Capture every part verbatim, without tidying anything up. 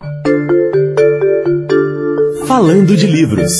Falando de livros.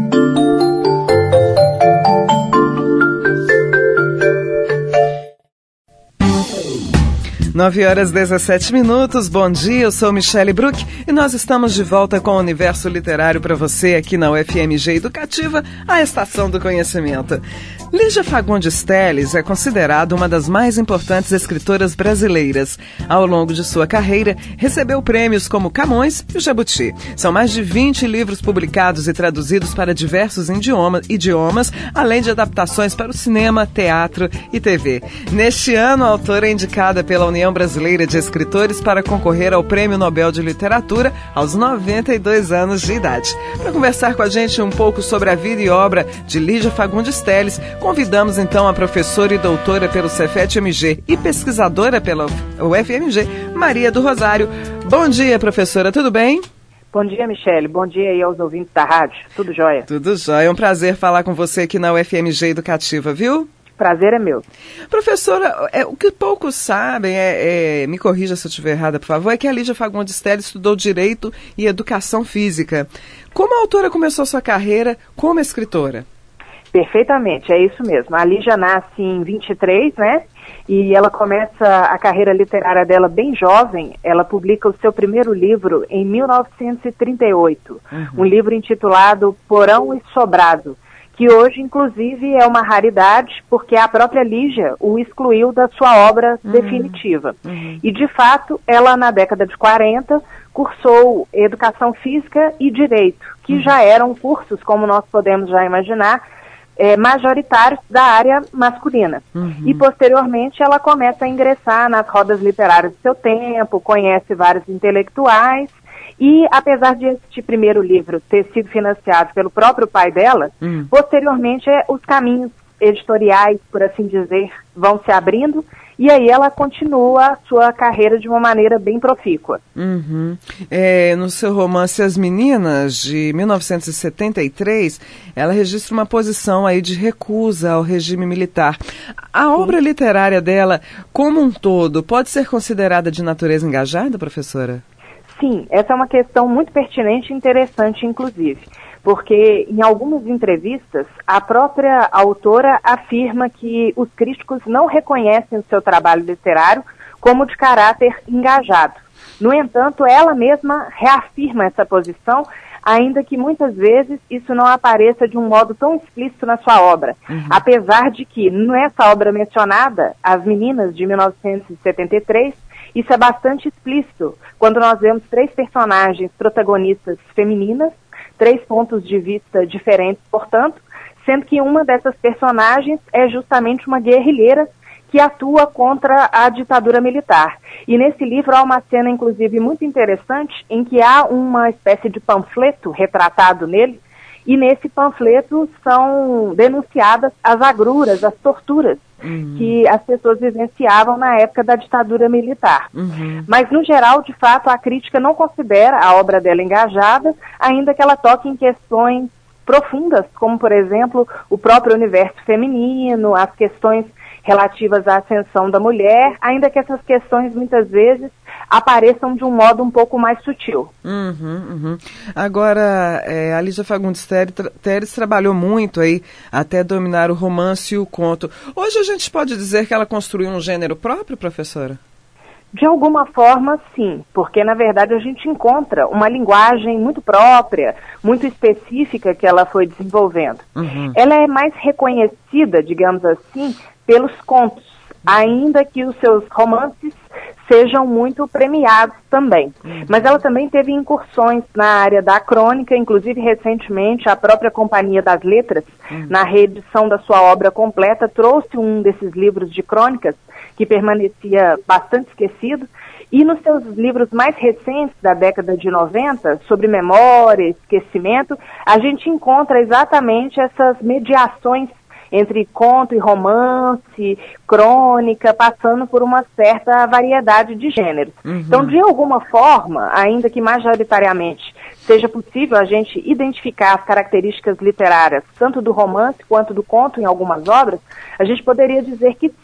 nove horas e dezessete minutos, bom dia, eu sou Michele Bruck e nós estamos de volta com o Universo Literário para você aqui na U F M G Educativa, a Estação do Conhecimento. Lígia Fagundes Telles é considerada uma das mais importantes escritoras brasileiras. Ao longo de sua carreira, recebeu prêmios como Camões e o Jabuti. São mais de vinte livros publicados e traduzidos para diversos idioma, idiomas, além de adaptações para o cinema, teatro e T V. Neste ano, a autora é indicada pela União Brasileira de Escritores para concorrer ao Prêmio Nobel de Literatura aos noventa e dois anos de idade. Para conversar com a gente um pouco sobre a vida e obra de Lígia Fagundes Telles, convidamos então a professora e doutora pelo Cefet M G e pesquisadora pela U F M G, Maria do Rosário. Bom dia, professora, tudo bem? Bom dia, Michele. Bom dia aí aos ouvintes da rádio. Tudo jóia? Tudo jóia. É um prazer falar com você aqui na U F M G Educativa, viu? Prazer é meu. Professora, é, o que poucos sabem, é, é, me corrija se eu estiver errada, por favor, é que a Lígia Fagundes Telles estudou Direito e Educação Física. Como a autora começou sua carreira como escritora? Perfeitamente, é isso mesmo. A Lígia nasce em vinte e três, né? E ela começa a carreira literária dela bem jovem. Ela publica o seu primeiro livro em mil novecentos e trinta e oito. Uhum. Um livro intitulado Porão e Sobrado, que hoje, inclusive, é uma raridade, porque a própria Lígia o excluiu da sua obra uhum. definitiva. Uhum. E, de fato, ela, na década de quarenta, cursou Educação Física e Direito, que uhum. já eram cursos, como nós podemos já imaginar, é, majoritários da área masculina. Uhum. E, posteriormente, ela começa a ingressar nas rodas literárias do seu tempo, conhece vários intelectuais. E, apesar de este primeiro livro ter sido financiado pelo próprio pai dela, hum. posteriormente os caminhos editoriais, por assim dizer, vão se abrindo, e aí ela continua a sua carreira de uma maneira bem profícua. Uhum. É, no seu romance As Meninas, de mil novecentos e setenta e três, ela registra uma posição aí de recusa ao regime militar. A Sim. obra literária dela, como um todo, pode ser considerada de natureza engajada, professora? Sim, essa é uma questão muito pertinente e interessante, inclusive, porque em algumas entrevistas a própria autora afirma que os críticos não reconhecem o seu trabalho literário como de caráter engajado. No entanto, ela mesma reafirma essa posição, ainda que muitas vezes isso não apareça de um modo tão explícito na sua obra. Uhum. Apesar de que, nessa obra mencionada, As Meninas, de mil novecentos e setenta e três, isso é bastante explícito, quando nós vemos três personagens protagonistas femininas, três pontos de vista diferentes, portanto, sendo que uma dessas personagens é justamente uma guerrilheira que atua contra a ditadura militar. E nesse livro há uma cena, inclusive, muito interessante, em que há uma espécie de panfleto retratado nele, e nesse panfleto são denunciadas as agruras, as torturas, uhum. que as pessoas vivenciavam na época da ditadura militar. Uhum. Mas, no geral, de fato, a crítica não considera a obra dela engajada, ainda que ela toque em questões profundas, como, por exemplo, o próprio universo feminino, as questões relativas à ascensão da mulher, ainda que essas questões, muitas vezes, apareçam de um modo um pouco mais sutil. Uhum, uhum. Agora, é, a Lígia Fagundes Telles trabalhou muito aí até dominar o romance e o conto. Hoje a gente pode dizer que ela construiu um gênero próprio, professora? De alguma forma, sim, porque, na verdade, a gente encontra uma linguagem muito própria, muito específica que ela foi desenvolvendo. Uhum. Ela é mais reconhecida, digamos assim, pelos contos, ainda que os seus romances sejam muito premiados também. Uhum. Mas ela também teve incursões na área da crônica, inclusive recentemente a própria Companhia das Letras, uhum. na reedição da sua obra completa, trouxe um desses livros de crônicas que permanecia bastante esquecido, e nos seus livros mais recentes, da década de noventa, sobre memória, esquecimento, a gente encontra exatamente essas mediações entre conto e romance, crônica, passando por uma certa variedade de gêneros. Uhum. Então, de alguma forma, ainda que majoritariamente seja possível a gente identificar as características literárias, tanto do romance quanto do conto em algumas obras, a gente poderia dizer que sim,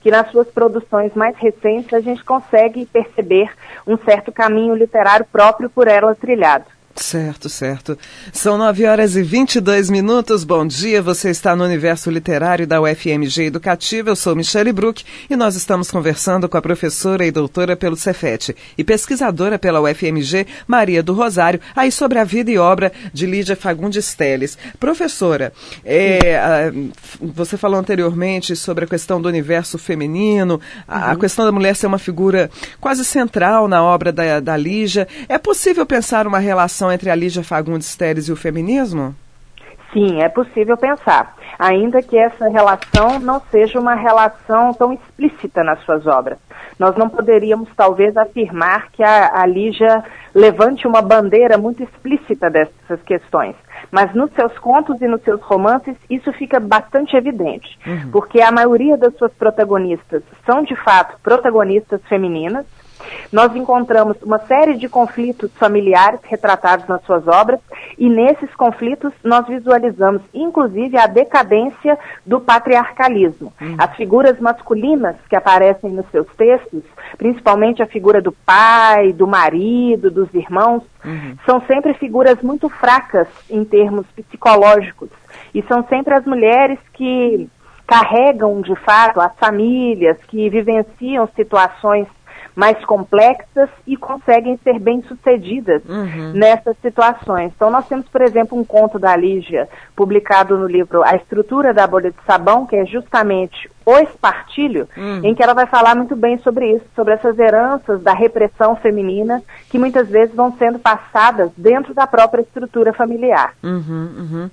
que nas suas produções mais recentes a gente consegue perceber um certo caminho literário próprio por ela trilhado. Certo, certo. São nove horas e vinte e dois minutos. Bom dia, você está no Universo Literário da U F M G Educativa. Eu sou Michele Bruck e nós estamos conversando com a professora e doutora pelo Cefet e pesquisadora pela U F M G, Maria do Rosário, aí sobre a vida e obra de Lígia Fagundes Telles. Professora, é, a, você falou anteriormente sobre a questão do universo feminino, a, uhum. a questão da mulher ser uma figura quase central na obra da, da Lígia. É possível pensar uma relação entre a Lígia Fagundes Telles e o feminismo? Sim, é possível pensar, ainda que essa relação não seja uma relação tão explícita nas suas obras. Nós não poderíamos, talvez, afirmar que a, a Lígia levante uma bandeira muito explícita dessas questões, mas nos seus contos e nos seus romances isso fica bastante evidente, uhum. porque a maioria das suas protagonistas são, de fato, protagonistas femininas. Nós encontramos uma série de conflitos familiares retratados nas suas obras e nesses conflitos nós visualizamos inclusive a decadência do patriarcalismo. Uhum. As figuras masculinas que aparecem nos seus textos, principalmente a figura do pai, do marido, dos irmãos, uhum. são sempre figuras muito fracas em termos psicológicos e são sempre as mulheres que carregam de fato as famílias, que vivenciam situações mais complexas e conseguem ser bem-sucedidas uhum. nessas situações. Então nós temos, por exemplo, um conto da Lígia, publicado no livro A Estrutura da Bolha de Sabão, que é justamente o espartilho, uhum. em que ela vai falar muito bem sobre isso, sobre essas heranças da repressão feminina, que muitas vezes vão sendo passadas dentro da própria estrutura familiar. Uhum, uhum.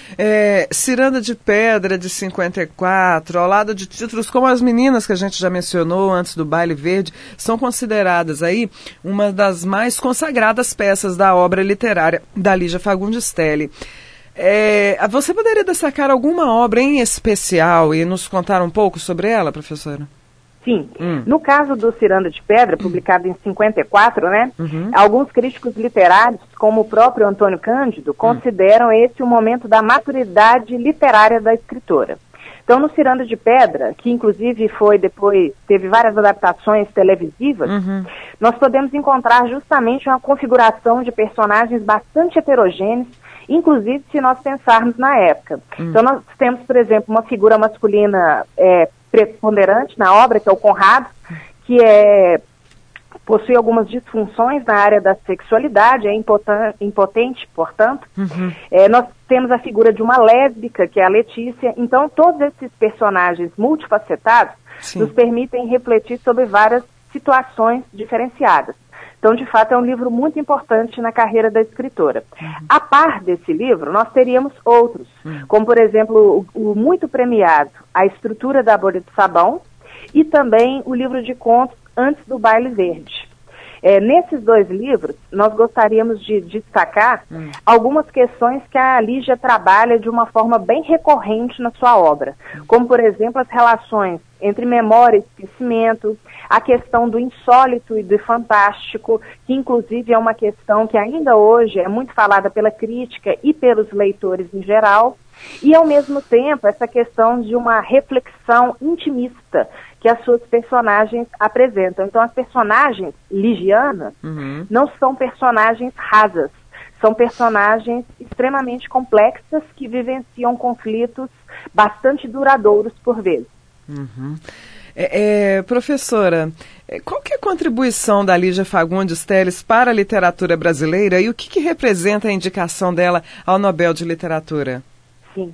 É, Ciranda de Pedra, de cinquenta e quatro, ao lado de títulos como As Meninas, que a gente já mencionou antes do Baile Verde, são consideradas aí uma das mais consagradas peças da obra literária da Lígia Fagundes Telles. É, você poderia destacar alguma obra em especial e nos contar um pouco sobre ela, professora? Sim. Hum. No caso do Ciranda de Pedra, publicado em cinquenta e quatro, né, uhum. alguns críticos literários, como o próprio Antônio Cândido, consideram hum. esse o momento da maturidade literária da escritora. Então, no Ciranda de Pedra, que inclusive foi depois, teve várias adaptações televisivas, uhum. nós podemos encontrar justamente uma configuração de personagens bastante heterogêneos, inclusive se nós pensarmos na época. Uhum. Então, nós temos, por exemplo, uma figura masculina é, preponderante na obra, que é o Conrado, que é, possui algumas disfunções na área da sexualidade, é impotente, portanto. Uhum. É, nós temos a figura de uma lésbica, que é a Letícia. Então, todos esses personagens multifacetados Sim. nos permitem refletir sobre várias situações diferenciadas. Então, de fato, é um livro muito importante na carreira da escritora. Uhum. A par desse livro, nós teríamos outros, uhum. como, por exemplo, o, o muito premiado A Estrutura da Bolha de Sabão e também o livro de contos Antes do Baile Verde. É, nesses dois livros, nós gostaríamos de destacar hum. algumas questões que a Lígia trabalha de uma forma bem recorrente na sua obra, como, por exemplo, as relações entre memória e esquecimento, a questão do insólito e do fantástico, que inclusive é uma questão que ainda hoje é muito falada pela crítica e pelos leitores em geral, e ao mesmo tempo essa questão de uma reflexão intimista que as suas personagens apresentam. Então as personagens ligianas uhum. não são personagens rasas, são personagens extremamente complexas que vivenciam conflitos bastante duradouros por vezes. Uhum. É, é, professora, qual que é a contribuição da Lígia Fagundes Telles para a literatura brasileira e o que, que representa a indicação dela ao Nobel de Literatura? Sim.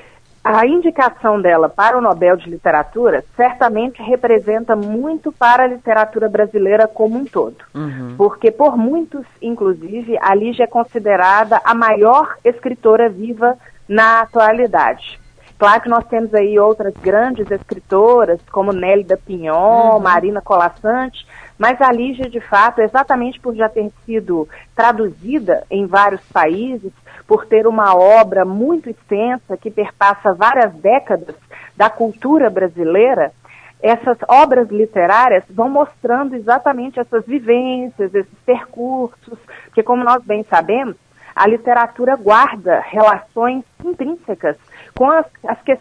A indicação dela para o Nobel de Literatura certamente representa muito para a literatura brasileira como um todo. Uhum. Porque por muitos, inclusive, a Lígia é considerada a maior escritora viva na atualidade. Claro que nós temos aí outras grandes escritoras, como Nélida Pinhon, uhum. Marina Colaçante, mas a Lígia, de fato, exatamente por já ter sido traduzida em vários países, por ter uma obra muito extensa que perpassa várias décadas da cultura brasileira, essas obras literárias vão mostrando exatamente essas vivências, esses percursos, porque como nós bem sabemos, a literatura guarda relações intrínsecas com as, as questões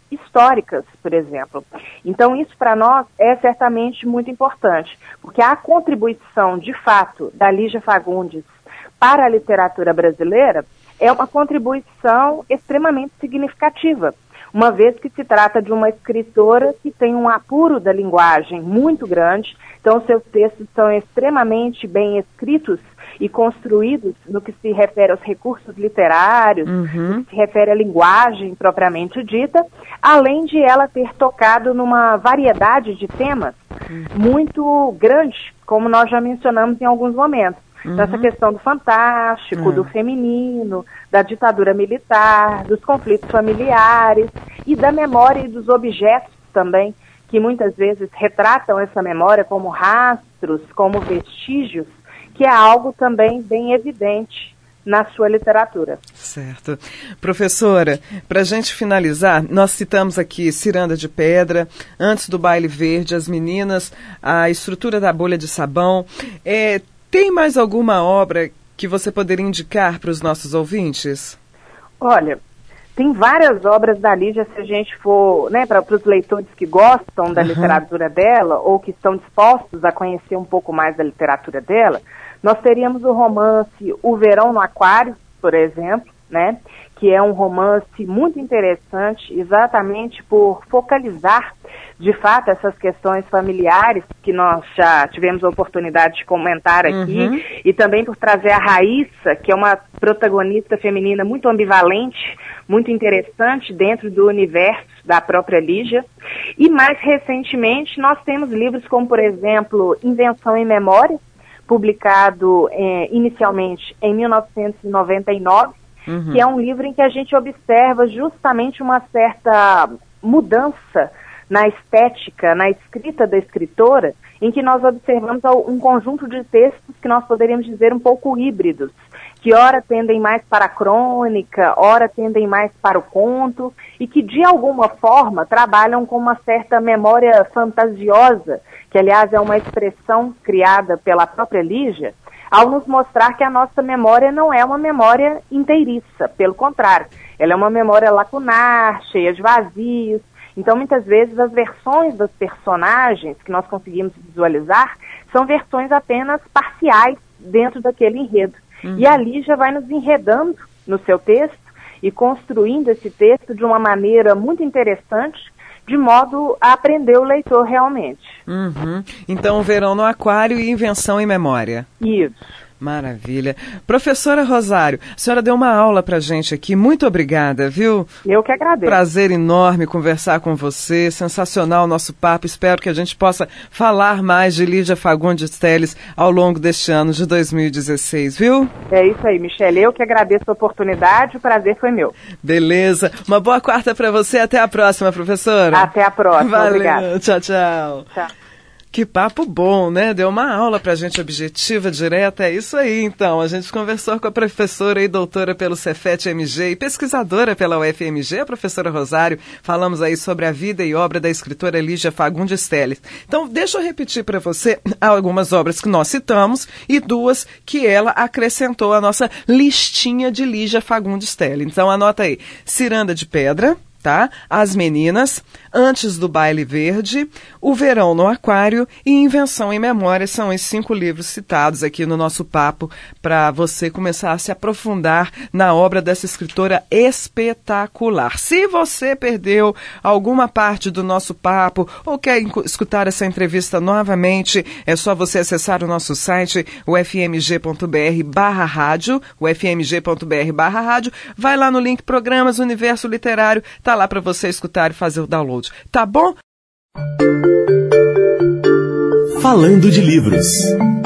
históricas, por exemplo. Então, isso para nós é certamente muito importante, porque a contribuição, de fato, da Lígia Fagundes para a literatura brasileira é uma contribuição extremamente significativa, uma vez que se trata de uma escritora que tem um apuro da linguagem muito grande, então seus textos são extremamente bem escritos e construídos no que se refere aos recursos literários, uhum. no que se refere à linguagem propriamente dita, além de ela ter tocado numa variedade de temas uhum. muito grande, como nós já mencionamos em alguns momentos. Uhum. Então, essa questão do fantástico, uhum. do feminino, da ditadura militar, dos conflitos familiares e da memória e dos objetos também, que muitas vezes retratam essa memória como rastros, como vestígios, que é algo também bem evidente na sua literatura. Certo. Professora, para a gente finalizar, nós citamos aqui Ciranda de Pedra, Antes do Baile Verde, As Meninas, A Estrutura da Bolha de Sabão. É, tem mais alguma obra que você poderia indicar para os nossos ouvintes? Olha, tem várias obras da Lígia, se a gente for, né, para os leitores que gostam da uhum. literatura dela ou que estão dispostos a conhecer um pouco mais da literatura dela, nós teríamos o romance O Verão no Aquário, por exemplo, né, que é um romance muito interessante, exatamente por focalizar, de fato, essas questões familiares que nós já tivemos a oportunidade de comentar aqui, uhum. e também por trazer a Raíssa, que é uma protagonista feminina muito ambivalente, muito interessante dentro do universo da própria Lígia. E mais recentemente nós temos livros como, por exemplo, Invenção em Memória, publicado eh, inicialmente em mil novecentos e noventa e nove, uhum. que é um livro em que a gente observa justamente uma certa mudança na estética, na escrita da escritora, em que nós observamos um conjunto de textos que nós poderíamos dizer um pouco híbridos, que ora tendem mais para a crônica, ora tendem mais para o conto, e que de alguma forma trabalham com uma certa memória fantasiosa, que aliás é uma expressão criada pela própria Lígia, ao nos mostrar que a nossa memória não é uma memória inteiriça, pelo contrário, ela é uma memória lacunar, cheia de vazios. Então, muitas vezes, as versões dos personagens que nós conseguimos visualizar são versões apenas parciais dentro daquele enredo. Uhum. E a Lígia vai nos enredando no seu texto e construindo esse texto de uma maneira muito interessante, de modo a aprender o leitor realmente. Uhum. Então, Verão no Aquário e Invenção em Memória. Isso. Maravilha. Professora Rosário, a senhora deu uma aula pra gente aqui, muito obrigada, viu? Eu que agradeço. Prazer enorme conversar com você, sensacional o nosso papo, espero que a gente possa falar mais de Lígia Fagundes Telles ao longo deste ano de dois mil e dezesseis, viu? É isso aí, Michele, eu que agradeço a oportunidade, o prazer foi meu. Beleza, uma boa quarta pra você, até a próxima, professora. Até a próxima, Valeu. Obrigada. Tchau, tchau. Tchau. Que papo bom, né? Deu uma aula pra gente objetiva, direta, é isso aí, então. A gente conversou com a professora e doutora pelo Cefet M G e pesquisadora pela U F M G, a professora Rosário. Falamos aí sobre a vida e obra da escritora Lígia Fagundes Telles. Então, deixa eu repetir para você algumas obras que nós citamos e duas que ela acrescentou à nossa listinha de Lígia Fagundes Telles. Então, anota aí. Ciranda de Pedra, tá? As Meninas, Antes do Baile Verde, O Verão no Aquário e Invenção em Memória. São os cinco livros citados aqui no nosso papo para você começar a se aprofundar na obra dessa escritora espetacular. Se você perdeu alguma parte do nosso papo ou quer escutar essa entrevista novamente, é só você acessar o nosso site, o f m g ponto b r barra rádio, o f m g ponto b r barra rádio, vai lá no link Programas Universo Literário, tá lá para você escutar e fazer o download. Tá bom? Falando de livros.